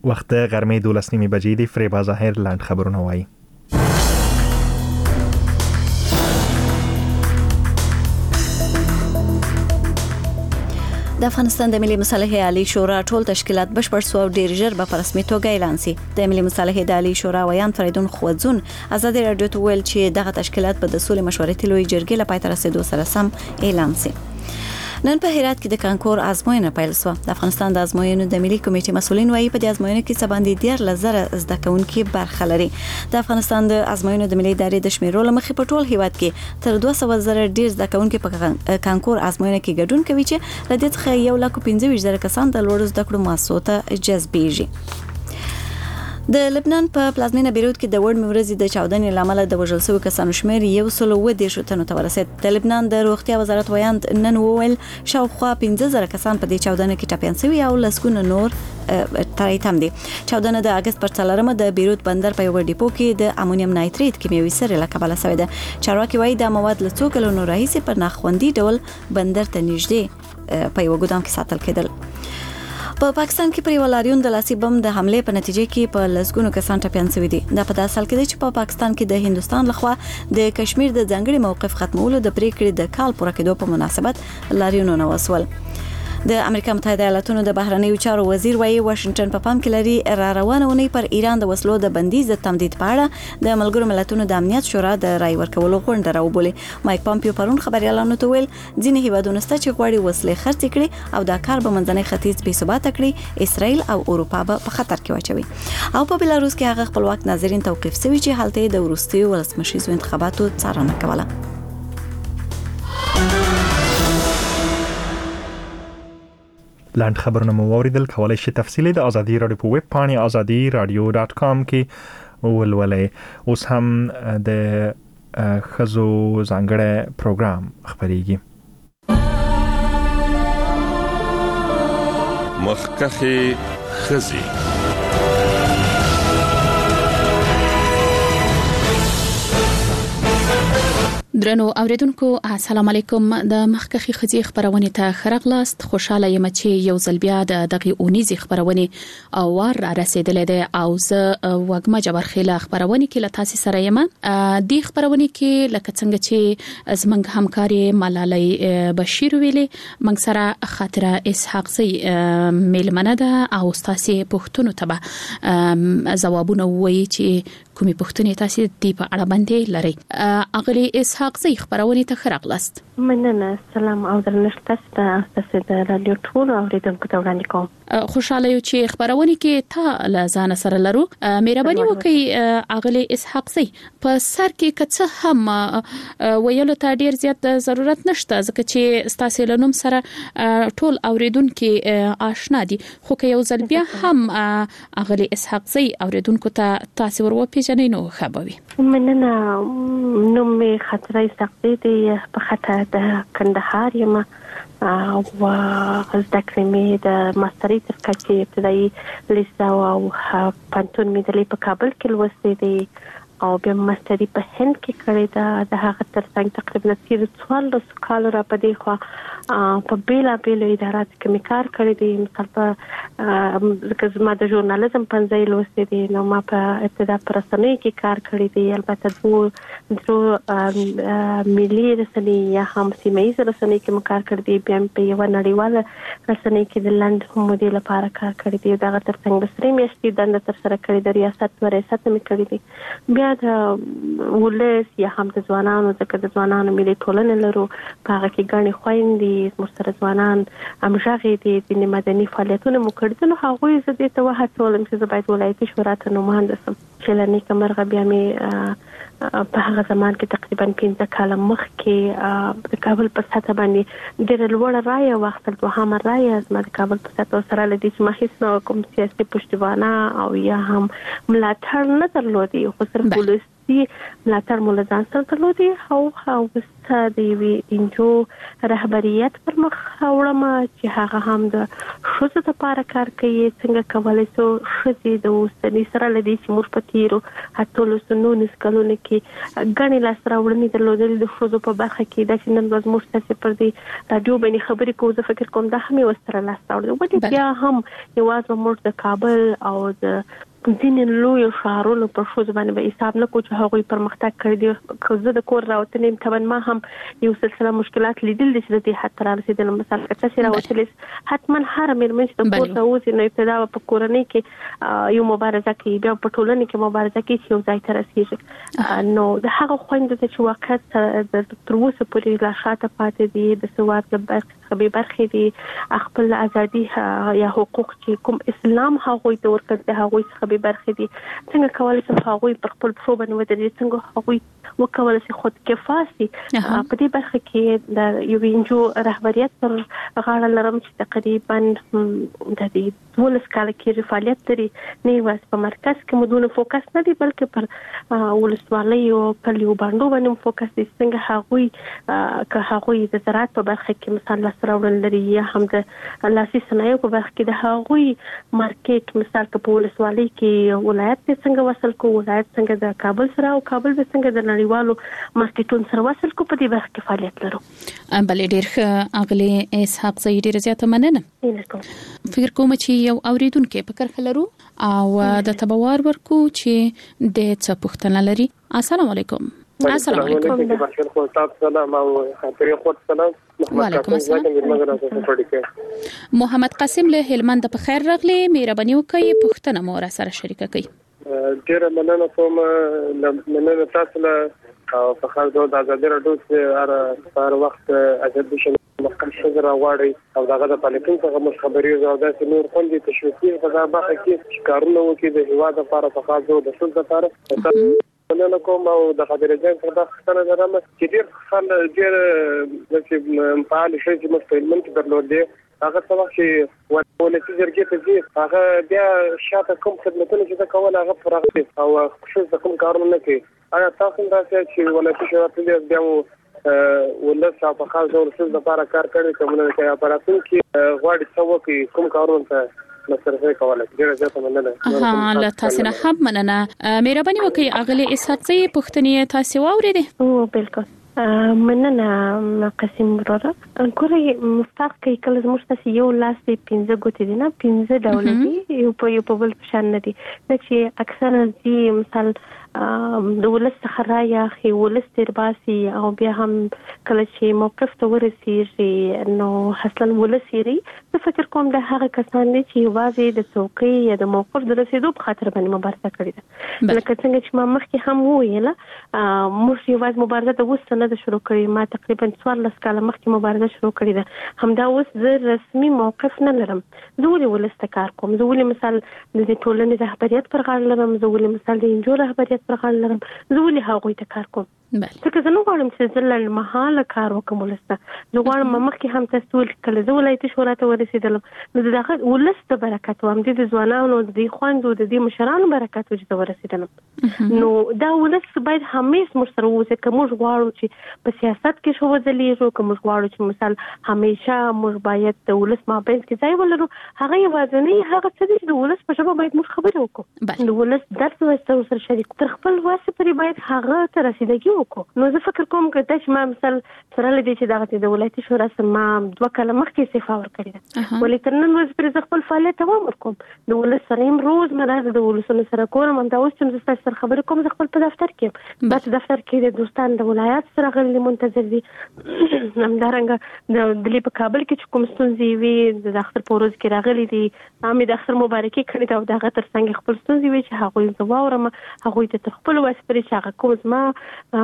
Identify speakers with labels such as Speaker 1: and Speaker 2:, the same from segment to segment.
Speaker 1: وخت غرمې 12 بجې دی. فریبا ظاهر لاند خبرونه وایي.
Speaker 2: د افغانستان د ملي مصالحې عالی شورا ټول تشکیلات بشپړ سو او ډیر ژر به په رسمي توګه اعلان شي. د ملي مصالحې د عالی شورا ویان فریدون خوځون ازادي رادیو ته ویل چې دغه تشکیلات به د سولې مشورتي لوی جرګې لپاره تر رسیدو سره سم اعلان شي. نن په هرات کې د کانکور ازموینه پیل شوه. د افغانستان د ازموینو د ملي کمیټې مسولین وايي په دې ازموینه کې څه باندې 10000 زده کوونکي برخه لري. د افغانستان د ازموینو د ملي ادارې د شمیرولو مخې په ټول هیواد کې تر 200,000 ډیر زده کوونکي په کانکور ازموینه کې ګډون کوي چې لدې څخه 1,25,000 کسان د لوړ زده کړو مؤسسو ته جذبېږي. د لبنان په پلازمینه بیروت کې د وړ مورزي د چاودنې لامل د وژل شوی کسانو شمیر 110 تنو ته ورسید. د لبنان د روغتیا وزارت ویاند نن وویل شاوخوا 15,000 کسان په دې چاودنه کې ټپيان شوي او لسګونه نور ترې تم دي. چاودنه د اگست پر 4 د بیروت بندر په یو ډیپو کې د امونیم نایتریت کیمیاوي سره له کبله شوی ده. چارواکي وایي د مواد له څو کلونو راهیسې په ناخوندي ډول بندر ته نږدې په یو ګودام کې ساتل کېدل. په پاکستان کې پر یو لاریون د لاسي بم د حمله په نتیجه کې په لسګونو کسان ټپيان شوي دي. دا په داسې حال کې دی چې په پاکستان کې د هندستان لخوا د کشمیر د ځانګړي موقف ختمولو د پریکړې د کال پوره کېدو په مناسبت لاریونونه وسول. د امریکا متحده ایالاتونو د بهرنیو چارو وزیر وايي واشنگټن په پام کې لري را روانه ونی پر ایران د وسلو د بندیز د تمدید په اړه د ملګرو ملتونو د امنیت شورا د رای ورکولو غونډه راوبولي. مایک پامپیو پرون خبريالانو ته ویل ځینې هیوادونه ست چې غواړي وسلې خرڅ کړي او دا کار به منځنۍ ختیځ بې ثبات کړي. اسرائیل او اروپا به په خطر کې واچوي. او په بلاروس کې هغه خپلواک ناظرین توقيف شوی چې حالت د وروستیو ولسمشریزو انتخاباتو څارنه کوله.
Speaker 1: لاند خبرونه مو اوریدل. کولای شئ تفصیلی د ازادي رادیو په ویب پاڼه azadiradio.com کې ولولئ. اوس هم د خزو ځانګړی پروګرام خبريږي.
Speaker 3: مخکخه خزي
Speaker 4: درنو اوریدونکو السلام علیکم. د مخکخي خزي خبرونه ته خرغلاست. خوشاله یم چې یو ځل بیا د دغه اونیزي خبرونه او ور رسیدلې ده او زه وګما جبر خیله خبرونه کې لتاسي سره یم. د خبرونه کې لکه څنګه چې زمنګ همکاري ملالۍ بشیر ویلي منګ سره خاطره اسحاق زی میلمنه ده او تاسو پښتون ته ځوابونه وایي چې کومي پښتنې تاسو د په اړه باندې لري. اغلی اسحاق زی خبرونه ته خرغلاست.
Speaker 5: مننه. سلام او درنښت تاسو د رادیو ټول اوریدونکو ته وړاندې کوم.
Speaker 4: خوشاله یو چې خبرونه کې تا لزان سره لرو. مهرباني وکړئ اغلی اسحاق زی په سر کې کڅ هم ویلو ته ډیر زیات ضرورت نشته ځکه چې تاسو له نوم سره ټول اوریدونکو آشنا دي. خو که یو ځل بیا هم اغلی اسحاق زی اوریدونکو ته تاسو ورو جنینو خبوي.
Speaker 5: مننه. نوم می خاطره سختي دی په خاطر د کندهار یم او زده کړې مې د ماستري تر کچې ابتدایي لیسه او پانتون مې د په کابل کې لوستې دي او بیا ماستري په هند کې کړې ده. د هغه ترڅنګ تقریبا 14 کال را پدې خو په بیلابیلو ادارات کې مې کار کړی دی. مثال په زما د ژورنالیزم پنځه لوستې دي نو ما په ابتدا پر رسنۍ کې کار کړی دی. البته دوه ملي رسنۍ یا هم سیمه‌ایز رسنۍ کې مې کار کړی دی. بیا په یو نړیواله رسنۍ کې د لند مودې لپاره کار کړی دی. دا ترڅنګ د سری میاشتې دنده تر سره کړې د ریاست ریاست مې کړی دی. بیا د ولس یا هم د ځوانانو ځکه د ځوانانو ملي ټولنې لرو په هغه کې ګڼې خويندې مستر ځوانان امژغې دي د مدني فعالیتونو مو کړی. نو هغه زه دې ته وهڅولم چې زه باید ولایتي شورا ته نماینده شم. چې لنی کمرغه بیا مې په هغه زمان کې تقریبا 15 کال مخکې د کابل په سطح باندې ډېر لوړ رایه واخیستل. دوهمه رایه زما د کابل په سطح سره لدی چې ما هیڅ کوم سیاسي پشتوانه او یا هم ملاتړ نه درلودي. خو صرف ولس سیاسي ملاتړ مو له ځان سره درلودي او وروسته د یوې انجو رهبریت پر مخ وړم چې هغه هم د ښځو لپاره کار کوي. څنګه کولی شو ښځې د اوسني سره له دې چې موږ په تېرو 1819 کلونو کې ګڼې لاسته راوړنې درلودلې د ښځو په برخه کې، دا چې نن ورځ موږ تاسې پر دې راډیو باندې خبرې کوو، زه فکر کوم دا هم یوه ستره لاسته راوړنه. ولې بیا هم یوازې موږ د کابل او د ځینې لویو ښارونو پر ښځو باندې به حساب نه کوو چې هغوی پرمختګ کړی دی. که زه د کور راوتنې یم طبعا ما هم یو سلسله مشکلات لیدل دي چې د دې حد ته رارسېدلم. مثال که تاسې راوتلې حتما هره مېرمن چې د کور ته وځي نو ابتدا به په کورنۍ کې یو مبارزه کوي، بیا په ټولنې کې مبارزه کوي چې یو ځای ته رسېږي. نو د هغه خویندو ته چې واقعیت تر اوسه پورې لا شاته پاتې دي، د سواد له برخې دي، خپل ازادي یا حقوق چې کوم اسلام هغوی ته ورکړي دي هغوی څخه برخې دي، څنګه کولی شي هغوی پر خپل پښو باندې ودرېږي، څنګه هغوی وکولی شي خود کفا شي. په دې برخه کې د یو انجو رهبریت پر غاړه لرم چې تقریبا د دې 12 کال کې فعالیت لري. نه یوازې په مرکز کې مو فوکس نه دی بلکې پر ولسوالیو کلیو باندې باندې فوکس دي. څنګه هغوی د زراعت په برخه کې مثال لاسته راوړل لري یا هم د لاسي صنایعو په برخه کې د هغوی مارکیټ مثال په ولسوالۍ کې ولایت څنګه وصل کو، ولایت څنګه د کابل سره او کابل به څنګه د نړیوالو مارکیټونو سره وصل کو، په دې برخه کې فعالیت لرو.
Speaker 4: بلې ډېر ښه اغلې اسحاق زئی ډېر زیاته مننه. فکر کوم چې یو اوریدونکو په کرخه لرو او د تبوار ورکو چې د څه پوښتنه لري. السلام علیکم. السلام علیکم. وعلیکم السلام. محمد قاسم له هلمند په خیر راغلی، مهرباني وکړئ پوښتنه مو را سره شریکه کړئ.
Speaker 6: ډیره مننه کوم، مننه تاسو له په خاص ډول د ازادي راډیو چې هر وخت ازادي شي مخکې شګر راوړي او دغه د پالیټین څخه مش خبري زو د نور خوندې تشویقي په دغه برخه کې کارونه وکړي د هیواد لپاره په خاص ډول د ټول لپاره. مننه کوم او د خبرې جن څخه د ختنه درم چې ډیر خل ډیر چې فعال شي چې مستقیمن کې درلودي هغه څه چې ولې جرګې ته ځي هغه بیا شاته کوم خدمتونه چې دا کول هغه پرغتي او خصوصا کوم کارونه نه کوي. ایا تاسو دا چې ولې شرایط بیا ولس په خاص ډول څه لپاره کار کوي کومه کې اپراتون کې غواړي څه وکړي کوم کارونه ته مسرفه کوله. ډیره زیاته مننه.
Speaker 4: له تاسو نه هم مننه. مهرباني وکړئ اغلی اسحاق زئی پوښتنې تاسو واوریدې؟
Speaker 5: او بالکل مننه قسم وروره. ګورې مفتاح کې کله زموږ تاسو یو لاس دی 15 ګوتې دي نه 15 ډول دي یو په بل شان نه دي چې اکثر دي مثال د ولس څخه رايخي ولس تر باسي او بیا هم کله چې موقف ته ورسیږي نو حاصل ولس یې د فکر کوم د هغه کسان دي چې واځي د څوکۍ یا د موقف د رسیدو په خاطر باندې مبارزه کړې ده. لکه څنګه چې ما مخکې هم وویل موږ یوازې مبارزه د وسه نه شروع کړې، ما تقریبا 14 کال مخکې مبارزه شروع کړې ده. همدا اوس زه رسمي موقف نه لرم. زه ولې ولس ته کار کوم، زه ولې مثال د ټولنې رهبریت پر غاړه لرم، زه ولې مثال د انجو رهبریت پر غاړه لرم، زه ولې هغوی ته کار کوم. ځکه زه نه غواړم چې زه لنډمهاله کار وکړم ولس ته. زه غواړم مخکې هم تاسو کله زه ولایتي شورا ته ورسېدلم نو دغه ولس د برکت و هم د ځوانانو د دې خویندو د دې مشرانو برکت و چې زه ورسېدلم. نو دا ولس باید همیش موږ سره اوسي که موږ غواړو چې په سیاست کې شو وځلیږو، که موږ غواړو چې مثال همیشه موږ باید د ولس مابین کې ځای ولرو. هغه یوازینی هغه څه دي چې د ولس په ژبه باید موږ خبرې وکړو، د ولس درد ورسره شریک تر خپل واسه پرې باید هغه ته رسیدګي وکړو. نو زه فکر کوم که تاسو ما مثال سره لدی چې دغه د ولایتي شورا سم 2 کال مخکې استعفا ورکړې ده، ولې تر نن ورځې پرې خپل فعالیت دوام ورکوم. د ولس سره روز مرزه د ولسونو سره کوم، دا اوس چې تاسو سره خبرې کوم زه خپل په دفتر کې بس دفتر کې د دوستان د ولایت سره غلي منتظر دي. همدارنګه د دلی په کابل کې چې کوم ستونزې وي د اختر په ورځ کې راغلي دي، امي د اختر مبارکي کړې ده او دغه تر څنګه خپل ستونزې وي چې هغه زه واورم، هغه ته خپل واسپري چې هغه کوم ما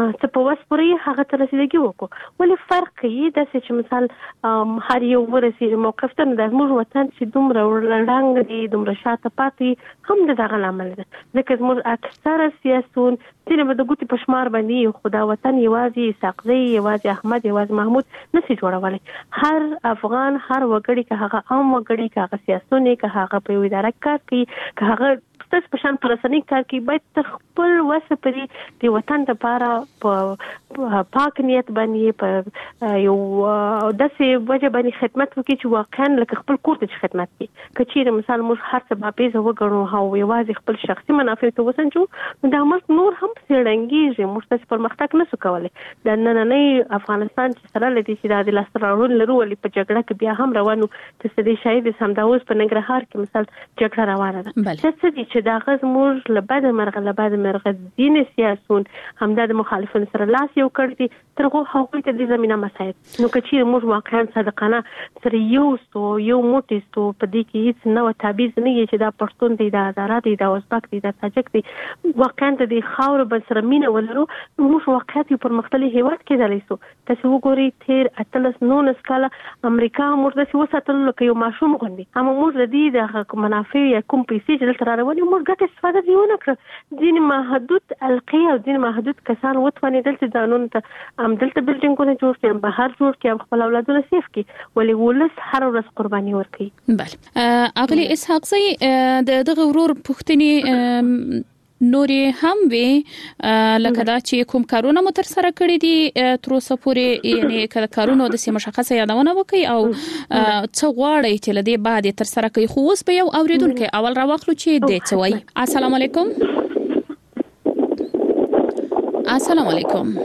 Speaker 5: څه په وس پورې هغه ته رسیدګي وکړو. ولې فرق کوي داسې چې مثال هر یو ورسېږي موقف ته، د زموږ وطن چې دومره ړنګ دی، دومره شاته پاتې هم د دغه لامل ده، ځکه زموږ اکثره سیاسون ځینې به د ګوتې په شمار باندې خو دا وطن یوازې ساقزی، یوازې احمد، یوازې محمود نشي جوړولی. هر افغان، هر وګړي، که هغه عام وګړي، که هغه سیاسون، که هغه په یو اداره کار کوي، که هغه ستاسو په شان پر رسنۍ کار کوي، باید تر خپل وسه پورې د وطن لپاره په پاک نیت باندې په یو داسې وجه باندې خدمت وکړي چې واقعا لکه خپل کور ته چې خدمت کوي. که چیرې مثال موږ هر څه باپیزه وګڼو او یوازې خپل شخصي منافع ته وسنجو، نو دا ملک نور هم څېړنګېږي، موږ تاسې پرمختګ نشو کولی. د نننۍ افغانستان چې سره لدې چې د لاسته راوړنو لرو، ولې په جګړه کې بیا هم روانو، چې د شاید همدا اوس په ننګرهار کې مثال جګړه روانه ده. څه دي چې دا غږ موږ له بده مرغه ځینې سیاسون همدا د مخالفینو سره لاس یو کړی دي، تر هغوی ته د زمینه مساعد. نو که چیرې موږ واقعا صادقانه سره یو موټی ستو په دې کې هیڅ نوی تعبیز نه وي چې دا پښتون دی، دا هزاره دی، دا ازبک دی، دا تاجک دی، واقعا د دې خاورو بل سره مینه ولرو، موږ واقعیت یو پرمختللی هیواد کېدلی سو. تاسو وګورئ تیر 18-19 کاله امریکا موږ داسې وساتلو لکه یو ماشوم غوندې، اما موږ د دې د منافع یا کوم پیسې چې دلته راروانې موږ ګټه استفاده دې ونه کړه. ځینې محدود القې او ځینې محدود کسان وتوانېدل چې ځانونو ته همدلته بلډینګونه جوړ کړي، بهر جوړ کړي، خپل اولادونه سیف کړي، ولې ولس هر ورځ قرباني ورکوي.
Speaker 4: بله اغلي اسحاق زی د دغه ورور پوښتنې نورې هم وي لکه دا چې کوم کارونه مو تر سره کړی دي تر اوسه پورې، یعنی کله کارونه د سیمه مشخصه یادونه وکي او څه غواړي چې لدی بعد تر سره کوي. خو اوس به یو اوریدونکو اول راوخلو چې دې څه وایي. السلام علیکم. السلام علیکم.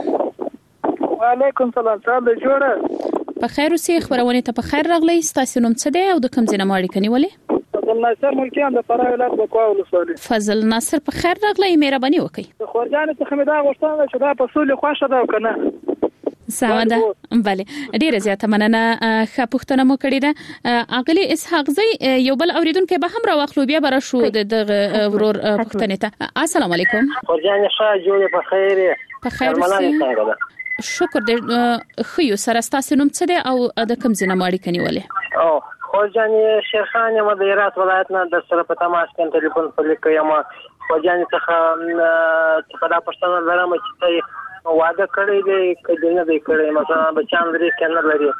Speaker 7: وعلیکم السلام. تاسو جوړه
Speaker 4: په خیر اوسئ. خبرونه ته په خیر راغلی. تاسو نوم څه دی او د کوم ځای نه اړیکه نیولې؟
Speaker 7: فضل ناصر ملکیان د فراه ولایت بکوا ولسوالۍ.
Speaker 4: فضل ناصر په خیر راغلی. مهرباني وکړئ.
Speaker 7: خورجان ته خمیدا غوښتنه چې دا په سولې خوښه ده کنه؟
Speaker 4: سمه. بله ډیره زیاته مننه. ښه پوښتنه مو کړې ده. اغلی اسحاق زی یو بل اوریدونکو به هم راوخلو، بیا به راشو دغه ورور پوښتنې ته. السلام علیکم.
Speaker 8: خورجان ښه جوړه په خیر.
Speaker 4: په خیر اوسئ. شکر دې. خو سره تاسو نوم څه دی او د کوم ځای نه اړیکه نیولې؟
Speaker 8: او خورجان شیرخان یم د هرات ولایت نه، د سره په تماس کې ټلیفون په لیکه یم. خورجان څخه په دا پښتنه لرم چې واده کړی دی کله نه دی کړی، مثلا بچان لري کنه لري،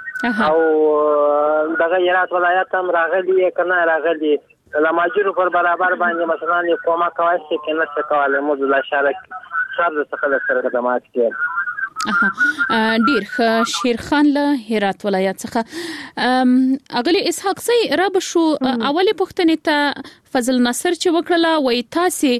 Speaker 8: او دغه هرات ولایت هم راغلی کنه راغلی لماجر پر برابر باندې مثلا کومه کوي چې کنه څه کوله موږ لا شارک صاحب څخه سره خدمات کوي.
Speaker 4: ډیر ښه. شیرخان له هرات ولایت څخه. اغلی اسحاق زی را بشو اولی پوښتنې ته فضل ناصر چې وکړه، وای تاسو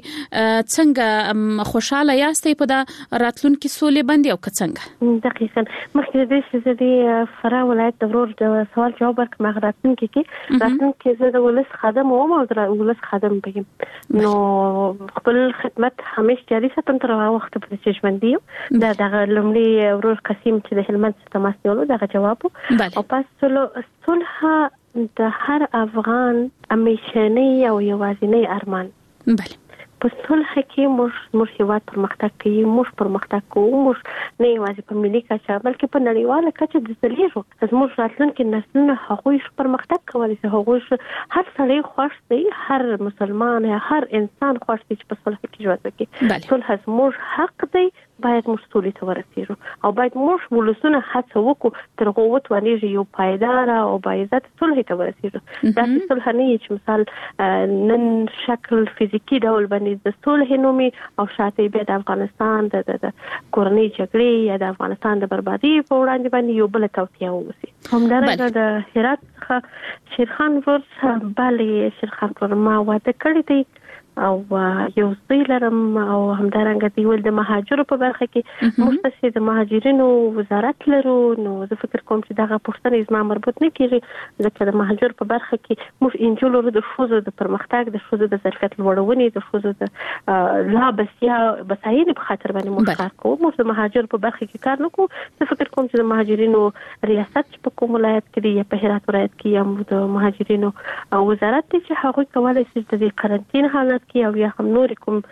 Speaker 4: څنګه خوشاله یاستئ په دا راتلونکي سولې باندې او څنګه؟
Speaker 5: دقیقاً مخکې د دې چې د فراه ولایت د ورور د سوال جواب ورکړم، راتلونکي کې زه د ولس خادم وم او د ولس خادم بیم، نو خپل خدمت همیشه جاري ساتم تر هغه وخت پورې چې ژوندی یم. دا دغه لومړی ورور قسیم چې د هلمند څخه تماس نیولو دغه جواب او پس صلح د هر افغان همیشنی او یوازینی ارمان.
Speaker 4: بله
Speaker 5: په صلح کې موږ هیواد پرمختګ کوي، موږ پرمختګ کوو، موږ نه یوازې په ملي کچه بلکې په نړیواله کچه د ځلیږو. زموږ راتلونکي نسلونه هغوی پرمختګ کولی شي، هغوی هر سړی خوښ دی، هر مسلمان یا هر انسان خوښ دی چې په صلح کې ژوند وکړي. صلح زموږ حق دی، باید موږ سولې ته ورسېږو او باید موږ ولسونه هڅه وکړو تر هغو وتوانېږي یو پایداره او باعزت صلح ته ورسېږو. داسې صلح نه وي چې مثال نن شکل فزیکي ډول باندې د صلح نومي او شاته بیا د افغانستان د کورنۍ جګړې یا د افغانستان د بربادي په وړاندې باندې یو بل توطیه ووسي. همدارنګه د هرات څخه شیرخان ورور، بلې شیرخان ورور ما واده کړی دی او یو زوی لرم، او همدارنګه دی ول د مهاجرو په برخه کې موږ ته د مهاجرینو وزارت لرو. نو زه فکر کوم چې دغه پوښتنې زما مربوط نه کیږي، ځکه د مهاجرو په برخه کې موږ انجولو د ښځو د پرمختګ، د ښځو د ظرفیت لوړونې، د ښځو د لا بسایي په خاطر باندې موږ کار کوو. موږ د مهاجرو په برخه کې کار نه کوو. زه فکر کوم چې د مهاجرینو ریاست په کوم ولایت کې دی یا په هرات ولایت کې یا د مهاجرینو وزارت دی چې هغوی کولای شي د قرنطین حالت هیواد کې او یا هم نور کوم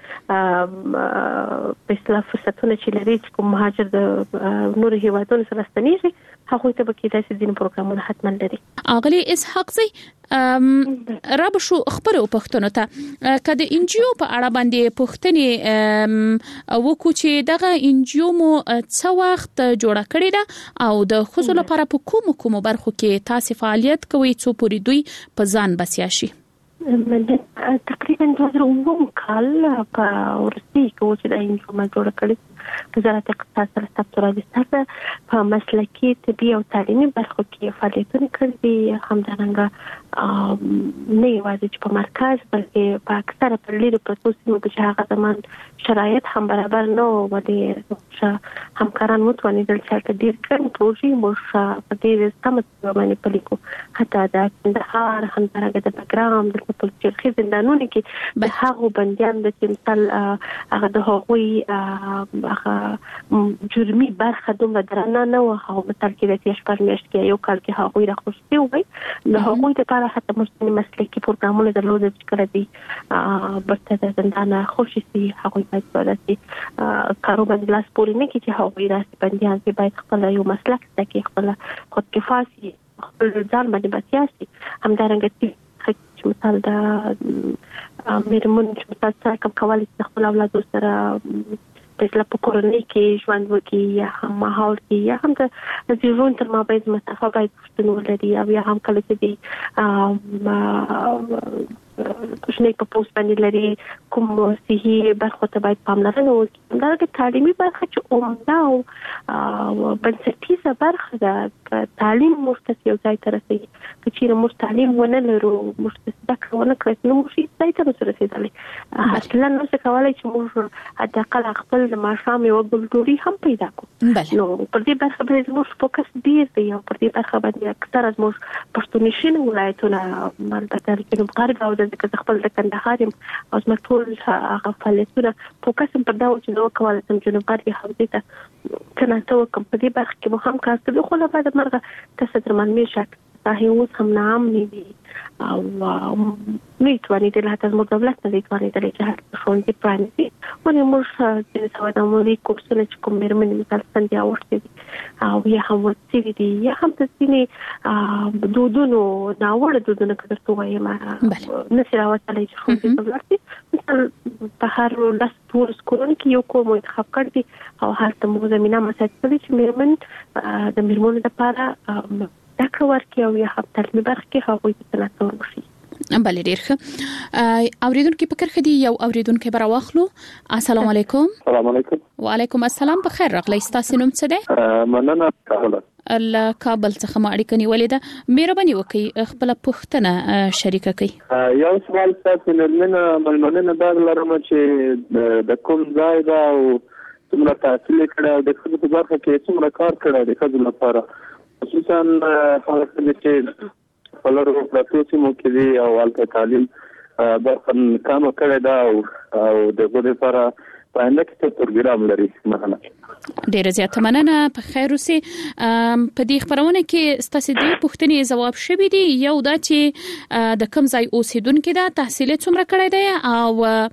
Speaker 5: په اصطلاح فرصتونه چې لري چې کوم مهاجر د نور هیوادونو سره ستنیږي هغه ته به کې داسې ځینې پروګرامونه حتما لري.
Speaker 4: اغلی اسحاق زی رب شو خبره پښتنو ته کله انجیو په اړه باندې پښتني وکړو چې دغه انجیو مو څو وخت جوړه کړې ده او د خصوص لپاره په کوم برخو کې تاسو فعالیت کوي څو پوری دوی په ځان بسیا شي؟
Speaker 5: تقریبا 2009 کال په ورسي کې چې د انجیو ما جوړه کړې وزارت اقتصاد سره ثبت راځي په مسلکي طبي او تعلیمي برخو کې فعالیتونه کړې همدارنګه نه یوازې چې په مرکز بلکې په اکثره پر لري پروسو سیمو کې هغه زمان شرایط هم برابر نه و ولې همکاران متوانیدل چې ډېر کم پروژې مو په دې سمه باندې پلیکو حتی د کندهار همدارنګه د بګرام د پولیسي زندانونو کې د هغو بنديان د مثال هغه د هغوی هغه جرمي برخه دومره درنه نه و هغه مثال کې د تیشپر میاشت کې یو کال کې هغوی راخوستي وي له هغوی لپاره حتی مسلکي پروګرامونه درلودل چې کړی دي برته د زندان خوشي سي هغوی باید ولاسي کاروبار لاس پورې نه کې چې هغوی راځي بنديان چې باید خپل یو مسلک تکي خپل خودکفاسي خپل ځان باندې بسیاسي همدارنګه مثال د میرمن چې مثال څنګه کولای شي خپل اولاد سره په کورنۍ کې ژوند وکړي یا هم ماحول کې یا هم د ژوند تر مابین مسافه باید پښتون ولري او یا هم کله چې دی کوشنۍ په پوسټ باندې لري کوم صحي برخه ته باید پاملرنه وکړي دا د تعلیمي برخه چې عمده او بنسټیزه برخه ده تعلیم مستث یو ځای ته رسېږي چې موږ تعلیم ونه لرو مستث ونه کړو نو موږ ځای ته رسېدلې اصلا نو څه کولای چې موږ حداقل خپل د ماشام یو ګلټوري هم پیدا کړو نو پر دې برخه باندې موږ فوکس ډیر دی او پر دې برخه باندې اکثر از موږ پښتونشین ولایتونه البته جنوب غرب او د خپل د کندهار او زمټول هغه فعالیتونه فوکس پر دا چې نو کولای شم جنوب غرب حوزه ته کنه ته کوم په دې برخه کې مو هم کار کوي خو لا بعد مرغه تاسو درمان میشک تاهیوس هم نام نیدي او نیتوانی د لهته زموږ دولت نه نیتوانی د لهته خوندې پرانیزي ونې موږ د سوداګرۍ کورسونه چې کوم میرمنې مثال څنګه اورتي او یا هم ورتي دي یا هم د سینې دودونو ناوړه دودونو کړه وایم نشي راوځلای چې خوندې دولت مثال په هر لاس پور سکولونو کې یو کوم انتخاب کړی او هلته مو زمينه مساعده چې میرمن د میرمنو لپاره دا ورکه او یا هم تعلیمي برخه کې هغوی ته تلاتور وشي.
Speaker 4: بله ډیر ښه اوریدونکو په کرخه دی یو اوریدونکو بر واخلو. السلام علیکم.
Speaker 9: السلام علیکم.
Speaker 4: وعلیکم السلام. په خیر راغلی تاسو نوم څه دی؟
Speaker 9: مننه کابل.
Speaker 4: کابل څخه ما اړیکه نیولې ده مهرباني وکړئ خپل پوښتنه شریکه کړئ.
Speaker 9: یو سوال تاسو مننه دا لرم چې د کوم ځای دا او څومره تحصیل کړی او د خپل برخه کې څومره کار کړی د خپل لپاره خصوصا هغه چې فلورو پروسې مو کې دي او البته تعلیم برخه کار کړی دا او د غوډه لپاره پاینده کې پروګرام لري مثلا.
Speaker 4: ډیر زیاته مننه په خیر اوسې په دې خبرونه کې ستاسو د پوښتنې جواب شوی دی یو دا چې د کم ځای اوسیدونکو دا تحصیل څومره کړی دی او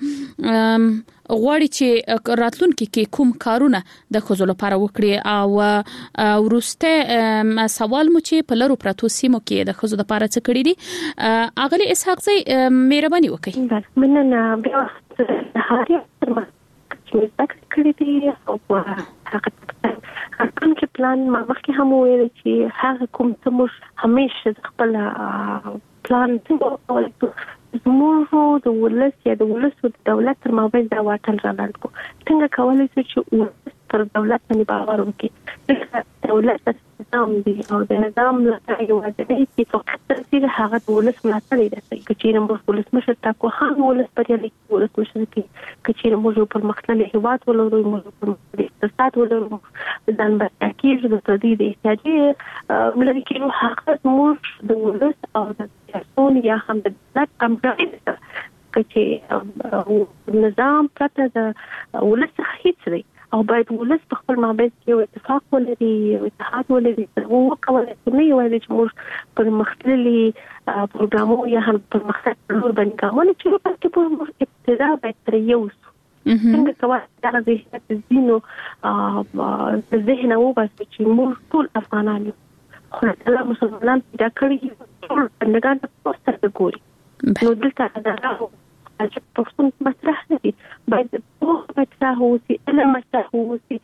Speaker 4: غواړي چې راتلونکي کې کوم کارونه د خزو لپاره وکړي او ورسته سوال مو چې په لرو پروتو سیمو کې د خزو لپاره څه کړی دي اغلی اسحاق زی مهرباني وکړئ.
Speaker 5: مننه بیا هاري چې تاسو کړی دی او هغه کوم چې پلان ما مخکې هم ویل چې هغه کوم څه موږ همیشه خپل پلان څنګه زموږ د ولس یا د دولت تر مابین دا واټن رالاند کو څنګه کولای شو چې پر دولت باندې باور وکړي دولت نظام دی او د نظام لپاره یو ځای چې فقط تر هغه ولس ملاتړ دی چې موږ ولس مشر تاکو هم ولس پرې ولس مشر کې چې موږ پر مختلف هیواد ولرو موږ پر اقتصاد ولرو ځان بسکیږي د تدې د احتیاجي ملي کې نو هغه موږ د ولس او د سیاستون یا هم د دولت کمزوري چې نظام پرته د ولس هیڅ دی او باید ولس په خپل مابین کې یو اتفاق ولري، یو اتحاد ولري، او وکولای شي نه وایي چې موږ پر مختللي پروګرامونو یا هم پر مختلف لور باندې کومه چې په کې په ابتدا باید تر یو څنګه کوي دا د زینو ذهن او بس چې موږ ټول افغانان خو الله مسلمانان پیدا کړی ټول بندگان په سترګو ګوري نو دلته دا چې پښتون مطرح دي باید په مطرح اوسي علم مطرح اوسي.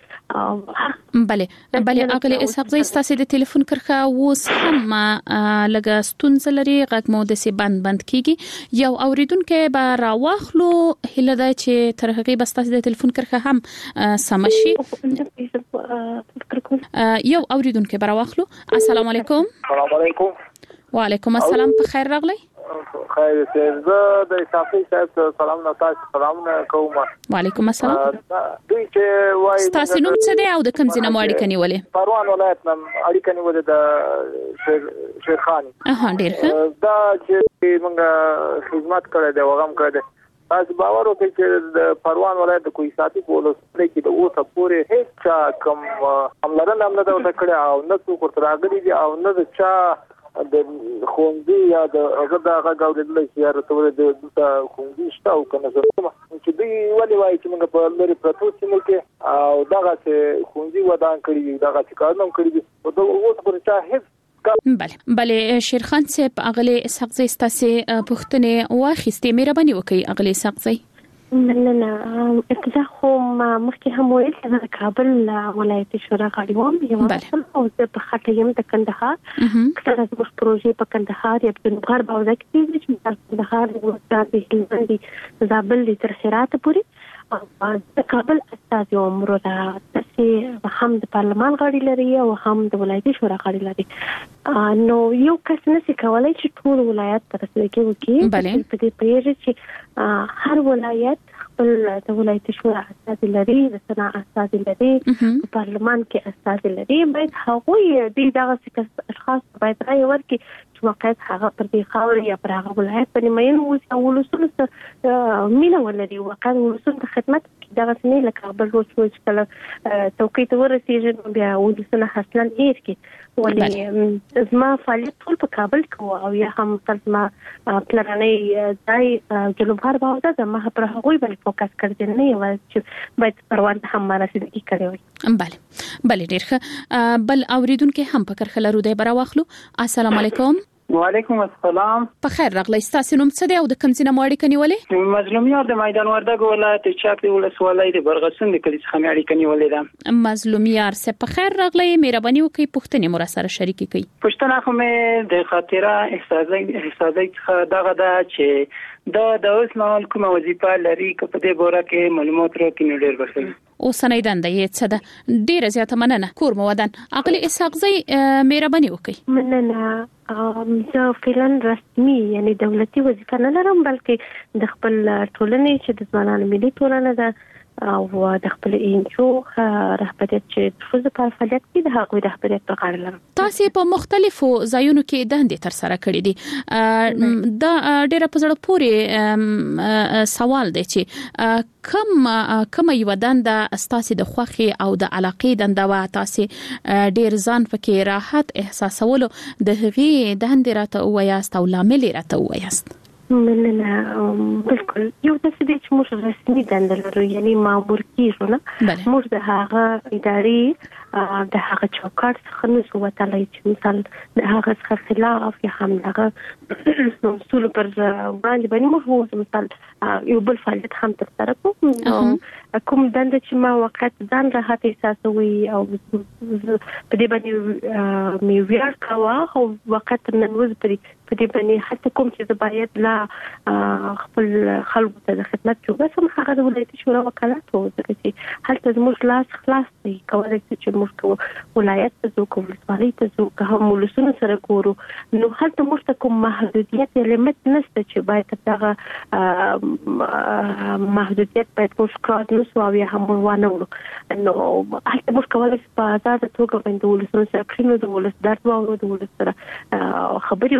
Speaker 4: بله اغلی اسحاق زئی ستاسو د ټلیفون کرخه اوس هم لګا ستونزه لري، غږ مو د سی بند کیږي. یو اوریدونکو به راوخلو هله دا چې تر هغه به ستاسو د ټلیفون کرخه هم سمشي. یو اوریدونکو به راوخلو. السلام علیکم.
Speaker 10: السلام علیکم.
Speaker 4: وعلیکم السلام، په خیر راغلی.
Speaker 10: خیر زه د صافي صاحب سلام نه سلام نه کوم.
Speaker 4: وعلیکم السلام.
Speaker 10: دوی چې وایي
Speaker 4: تاسو نوم څه دی او د کوم ځای نه اړیکه نیولې؟
Speaker 10: پروان ولایت نه اړیکه نیولې د شیرخان.
Speaker 4: ډیر ښه.
Speaker 10: دا چې موږ خدمت کړې ده وغم کړې ده تاسو باور وکړئ چې د پروان ولایت د کوی ساتي په ولسمه کې د اوسه پورې هیڅ کم عملرن هم نه دا وکړه او نه څوک ورته راغلي دي او نه د چا د خوندي یا د هغه غوډل چې راټول د خوندي شته او کنه چې دوی ولې وایي چې موږ په لري پروتو سیمه کې او دغه چې خوندي ودان کړی دغه چې کارونه کړی دي او د اوس پر چا هیڅ
Speaker 4: بله شیرخان صاحب اغلی اسحاق زئی ستاسو پوښتنه واخیستې مهرباني وکړئ اغلی اسحاق زئی.
Speaker 5: نه ابتدا خو مخکې هم ویل چې د کابل ولایت شورا غړي وم یو او په خاطر یم د کندهار کله چې موږ پروژې په کندهار یا په نوګار باور کې چې د کندهار د هلمند زابل تر هرات پورې د کابل استاد یو عمر دا چې هم د پارلمان غړي لري او هم د ولایت شورا غړي لري نو یو کس نشي کولای چې ټول ولایت تر څو کې په دې پیژه چې هر ولایت خپل د ولایت شورا استاد لري، د صنع استاد لري، په پارلمان کې استاد لري. باید هغه دغه اشخاص باید راي ورکړي چې واقعیت هغه پر دې خاور یا پر هغه ولایت باندې مېن اوس او ولسونه مینه ولري واقعا ولسونه خدمت دغه سنې لکه خبر ورسوي چې کله توقیت ورسیږي بیا ولسونه اصلا هیڅ کې ولې زما فعالیت ټول په کابل کې او یا هم ترجمه پلانې ځای جنوب غرب او د ما پر هغه باندې فوکس کړی نه یو چې باید پروان هم رسیدګي کړی وي.
Speaker 4: بله ډیر ښه. بل اوریدونکو هم په کرخه لرو دی براوخلو. السلام علیکم.
Speaker 11: وعلیکم السلام.
Speaker 4: په خیر راغلی. ستاسو نوم څه دی او د کوم ځای نه اړیکه نیولې؟
Speaker 11: مظلومیار د میدان وردګ ولایت چاپی ولسوالۍ د برغسون د کلی څخه اړیکه نیولې ده.
Speaker 4: مظلومیار سه په خیر راغلی، مهرباني وکړئ پوښتنه مو سره شریک کړئ.
Speaker 11: پوښتنه خو مې د خاطره احساسي دغه ده چې د اوس مهال کومه وظیفه لري که په دې باره کې معلومات راکړي ډېر بخښي.
Speaker 4: اوسنۍ دنده یې څه ده؟ ډیره زیاته مننه. کور مو ودان. اغلی اسحاق زئی مهرباني وکړئ.
Speaker 5: مننه. زه فعلا رسمي یعنی دولتي وظیفه نه لرم بلکې د خپل ټولنې چې د ځوانانو ملي ټولنه ده او د خپل انجو رهبریت چې د فوز په فعالیت کې د هغوی رهبریت په غاړه لرم.
Speaker 4: تاسو په مختلفو ځایونو کې دندې تر سره کړې دي. دا ډېر په زړه پورې سوال دی چې کوم یو دنده تاسو د خوخي او د علاقې دنده وا تاسو ډېر ځان پکې راحت احساسولو د هغې دندې راته وایاست او لامل راته وایاست؟
Speaker 5: مننه. بالکل یو څه دې چې موږ رسمي دنده لرو یعنی مامور کیږو نه موږ د هغه ادارې د هغه چوکاټ څخه نشو وتلای چې مثال د هغه څخه خلاف یا هم دغه اصول پر وړاندې باندې موږ مثال یو بل فعالیت هم تر سره کوم دنده چې ما وخت ځان راحت احساسوي او په دې باندې مې ویاړ کاوه او وخت نن ورځ په دې باندې حتی کوم چې باید لا خپل خلکو ته د خدمت جوړه سم هغه د ولایت شورا وکالت وو چې هلته زموږ لاس خلاص دی کولای شي چې موږ ولایت ته ځو کوم ولسوالۍ ته ځو که هم ولسونه سره ګورو نو هلته موږ ته کوم محدودیت یا لیمټ نشته چې باید دغه محدودیت باید موږ کار نشو او یا هم ونه ورو نو هلته موږ کولای شو په آزاده توګه باندې ولسونه سره کړو د ولس درد واورو د ولس سره خبرې وکړو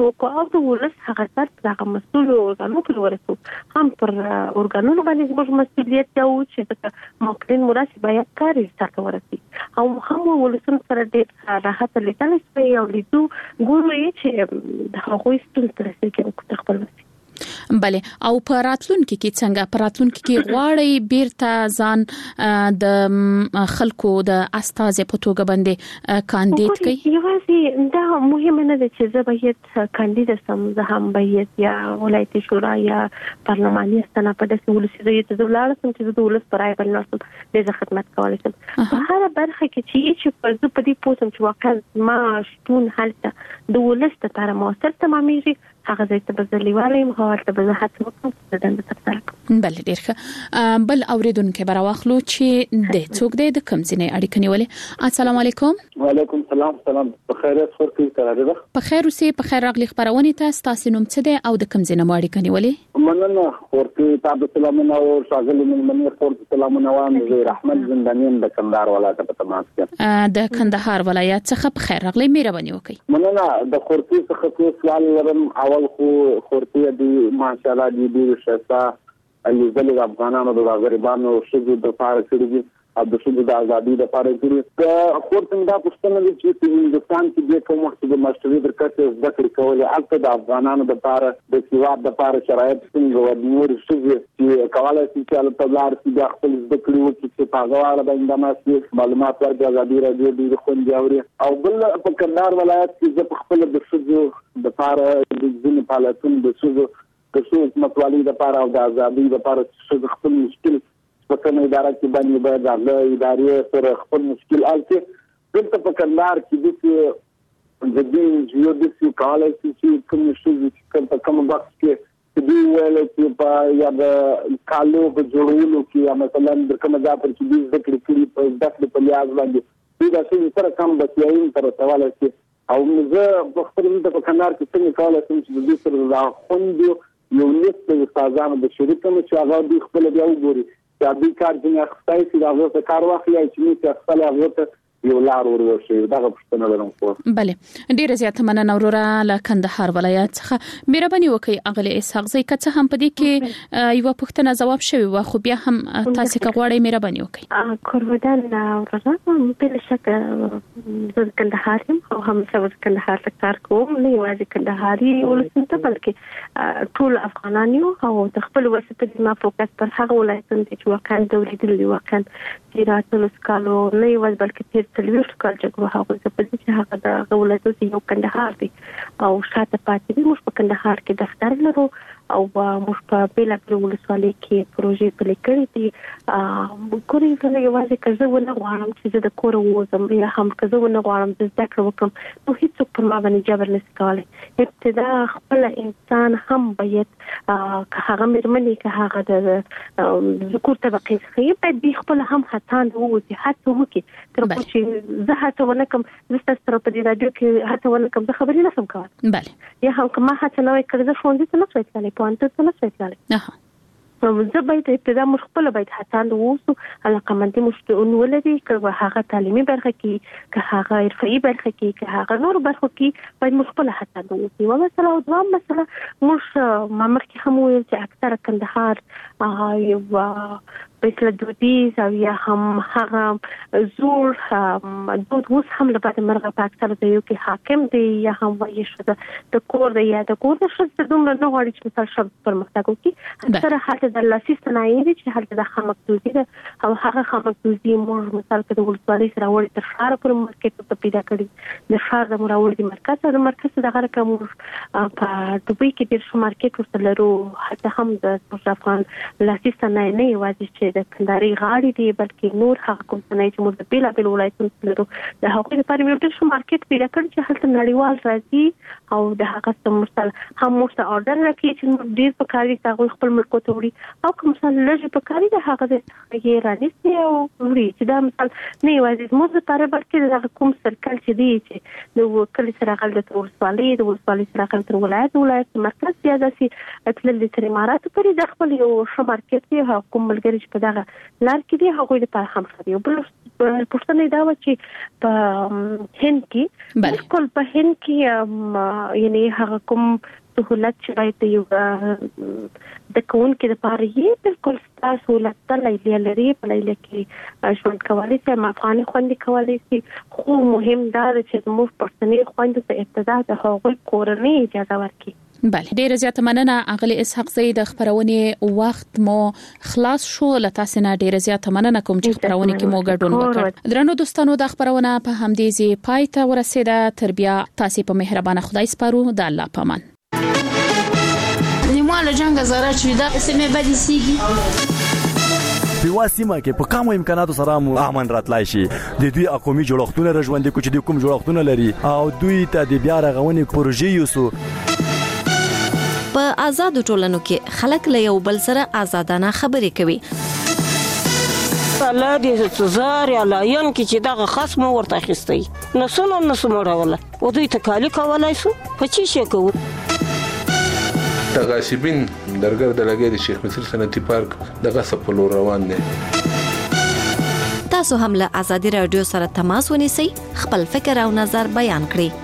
Speaker 5: او د ولس هغه تر هغه مسؤل ورغلو پر ورسو هم پر اورګانونو باندې موږ مسؤلیت یو چې ممکن مراسي باید کاری سره ورسي او هم ولسون سره ډېر راحت لیدل شي او لیدو ګورو چې د هغوی ستونزې ترسره کوي خپل وسی.
Speaker 4: بله او په راتلونکي کې څنګه په راتلونکي کې غواړي بیرته ځان د خلکو د استاذ په توګه باندې کاندید کړي؟
Speaker 5: یوازې دا مهمه نه ده چې زه باید کاندید سم، زه هم باید یا ولایتي شورا یا پارلماني استنه په داسې ولسي ځای ته ولاړ سم چې د ولس پر رای باندې ناسم د خدمت کولای شم. په هر برخه کې چې په دې پوسم چې واقعا ما شتون هلته د ولس لپاره موثر تمامېږي هغه ځای ته بزلیواله مهارت به هڅه وکړم چې د ترڅ
Speaker 4: بل ډیر ښه. بل اوریدونکو براوخلو چې د څوک د کم ځینې اړیکې نیولې. السلام علیکم.
Speaker 12: وعلیکم السلام. سلام په خیر خورتي تراره
Speaker 4: په خیر اوسې په خیر راغلی خبرونه ته تاسو نوم څه دی او د کم ځینې اړیکې نیولې؟
Speaker 12: مننه خورتي تاسو سلامونه او شاګل مننه خورتي سلامونه وام زه رحمت زندانین د کندهار ولایت په تماس کې
Speaker 4: د کندهار ولایت څخه په خیر راغلی مهرباني وکړئ.
Speaker 12: مننه د خورتي څخه سوال لرم. اول خو خورتي دی ماشاءالله دی شتا اللي زل افغانانو د غریبانو شګو د پاره کړی او د شګو د ازادي د پاره کړی خورتي دا پښتنه چې په هندستان کې د کوم وخت د ماستري درکته ذکر کولې البته د افغانانو د پاره د سیواد د پاره شرایط څنګه و نور شګو چې کولای شي چې البته لار چې د خپل ذکر وکړي چې په غواړه باندې ماسي معلومات ورکړي ازادي راډیو د خوندوري او بل په کندهار ولایت کې د خپل د شګو د پاره د ځینې فعالیتونو د شګو د شو متوالي د پاره او د ازادي د پاره چې خپل مشکل په کومه اداره کې باندې باید د ادارې سره خپل مشکل الته دلته په کندهار کې د دې یو د څه کال چې کوم شي چې کوم وخت کې د ویل چې په یا د کالو په جوړولو کې یا مثلا د کوم ځای پر چې د ذکر کړي په داخله په لیاز باندې دا څه سره کم بچیاین تر سوال کې او زه په خپل په کندهار کې څنګه کولای شم چې د دې سره راخوندو یو لیست د استادانو د شریکو چې هغه د خپل بیا وګوري چې د کار د اخستای چې دا غوښته کار واخلي چې موږ خپل هغه یو لار ورشي دا غوښتنه لرم خو
Speaker 4: بله ډیره زیاته مننه وروره له کندهار ولایت څخه مهرباني وکړئ اغلی اسحاق زی که هم په دې کې یو پوښتنه جواب شوی و خو بیا هم تاسو کوړی مهرباني وکړئ.
Speaker 5: قربان ورته په شک د کندهار او هم څو کندهار څخه کار کوم نه یوازې کندهاري ولسمته بلکې ټول افغانانیو او د خپل وسیله ما فوکس پر هغه ولایتونو چې واقعا د ورېدل واقعا چې راتلو سکالو نه یوازې بلکې تلويش کال جګړه هغه څه په دې چې هغه د ولایتونو یو کندهار دی او شاته پاتې دي. موږ په کندهار کې دفتر لرو او موږ په بیلابیلو ولسوالۍ کې پروژې پلي کړې دي. کورې څنګه یوازې که زه ونه غواړم چې زه د کور ووځم یا هم که زه ونه غواړم چې زده کړه وکړم نو هیڅوک پر ما باندې جبر نشي کولی. ابتدا خپل انسان هم باید که هغه مېرمنې که هغه د ذکور طبقې څخه باید خپل هم هڅاند ووځي هڅه وکړي تر څو چې زه هڅه ونه کوم زه تاسو سره په دې رادیو کې هڅه ونه کوم زه خبرې نه سم کوم.
Speaker 4: بله
Speaker 5: یا هم که ما هڅه نه وکړم زه ښوونځي ته نه شم تللی پوهنتون ته نه شم تللی. زه باید ابتدا موږ خپل باید هڅاند ووسو علاقمندي مشتون ولري که هغه تعلیمي برخه کې که هغه حرفي برخه کې که هغه نور برخه کې باید موږ خپل هڅاند ووسو. او مثلا او دوام مثلا موږ مخکې هم ویل چې اکثره کندهار یو مثل دودیز او یا هم هغه زور دود اوس هم لپاره مرغه په اکثره ځایو کې حاکم دی یا هم وایي شو د کور دی یا د کور د شخص دومره نه غواړي چې مثال شب پرمختګ وکړي. اکثره حالت د لاسي صنایع دي چې حالت د خامکدوزي ده او هغه خامکدوزي موږ مثال کې د ولسوالۍ سره وړي تر ښار پر مارکیټ ته پیدا کړي د ښار د مراوړي مرکز د مرکز د غره کوم په دوبۍ کې ډېر شو مارکیټ ورته لرو. حتی هم د افغان لاسي صنایع نه یوازې چې د کندهاري غاړي دي بلکې نور هغه کوم صنایع چې موږ د بیلابیل ولایتونو لرو د هغوی لپاره یو ډېر شو مارکیټ پیدا کړي چې هلته نړیوال راځي او د هغه څه مثال هم موږ ته اورډر راکړي چې موږ ډېر په کاري هغوی خپل ملکو ته وړي او کوم مثال لږه په کاری د هغه د یې رانیسي او وړي چې دا مثال نه یوازې موږ لپاره بلکې د کوم سرکل چې دی چې د کلی سره غل د ولسوالۍ سره غل تر ولایت مرکز زیاده سي تلل د امارات پرې د خپل یو ښه مارکیټ دی حکومت ملګری چې په دغه لار کې دی هغه لپاره هم ښه دی. بل پښتنه دا و چې په هند کې بالکل په هند کې یعنی هغه کوم سہولت چې باید یو د کون کې د پاره یې بالکل ستاسو سہولت تللی لري په لایله کې ژوند کولای شي افغاني خوندې کولای شي خو مهم دا چې موږ پښتني خوندې په ابتدا د هغوی کورنۍ اجازه ورکړي.
Speaker 4: بله ډیره زیاته مننه اغلی اسحاق زید د خبرونې وخت مو خلاص شو لتاسو نه ډیره زیاته مننه کوم چې خبرونه کې مو ګډون وکړ. درنو دوستانو د خبرونه په همدې ځای پای ته ورسیده. تر بیا تاسو په مهربانه خدای سپارو. د الله پامان.
Speaker 13: نیمه جنگ زاره چې دا سمې بدې سیږي
Speaker 14: په واسمه کې په کوم امکاناتو سره مو امن راتلای شي د دوی اقومي جوړښتونه رژوندې کوچ د کوم جوړښتونه لري او دوی ته د بیا رغونې پروژې یوسو.
Speaker 2: په آزاد ټولنو کې خلک له یو بل سره آزادانه خبرې کوي.
Speaker 15: الله دې زار یا لاین کې چې دغه خصم ورته اخیستي نسونه مړوله او دوی ته کالی کولای شو په چی شي کوو.
Speaker 3: تغاسبین درګر د لګي د شیخ مصر صنعتي پارک دغه سپلو روان دي.
Speaker 2: تاسو هم له آزادي رادیو سره تماس ونیسئ خپل فکر او نظر بیان کړئ.